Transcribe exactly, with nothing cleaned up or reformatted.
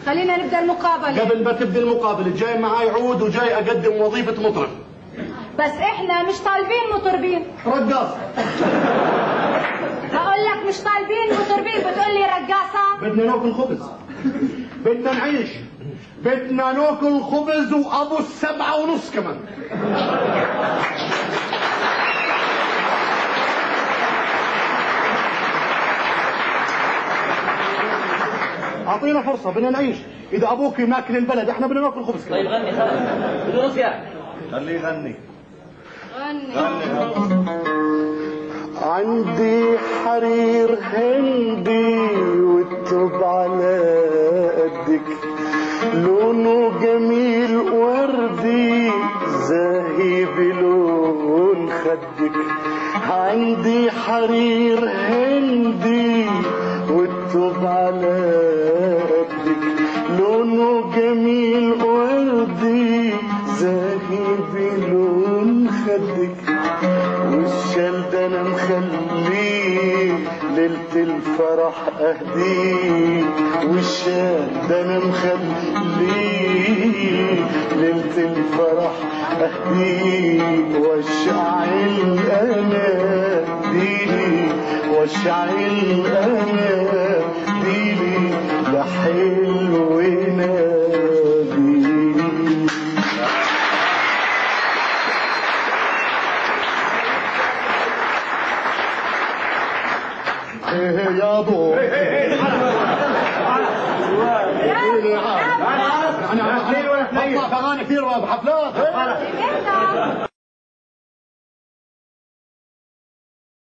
خلينا نبدا المقابله. قبل ما تبدي المقابله جاي معاي عود وجاي اقدم وظيفه مطرب. بس احنا مش طالبين مطربين، رقاص. بقول لك مش طالبين مطربين بتقول لي رقاصه. بدنا ناكل خبز، بدنا نعيش، بدنا ناكل خبز وابو السبعه ونص كمان. اعطينا فرصه، بدنا نعيش. اذا ابوك ماكل البلد احنا بدنا ناكل خبز كمان. طيب غني خلاص بدون نصيحه. خليه يغني. غني. غني. عندي حرير هندي والثوب على قدك، لونه جميل وردي زاهي بلون خدك. عندي حرير هندي والثوب على قدك، لونه جميل وردي زاهي بلون خدك. والشال ده انا مخليه ليلة الفرح اهديه، والشال ده انا مخليه ليلة الفرح اهديه. واشعل اناديلي واشعل اناديلي لحلو ناديلي. يا ضو يعني انا كثير بحفلات. انت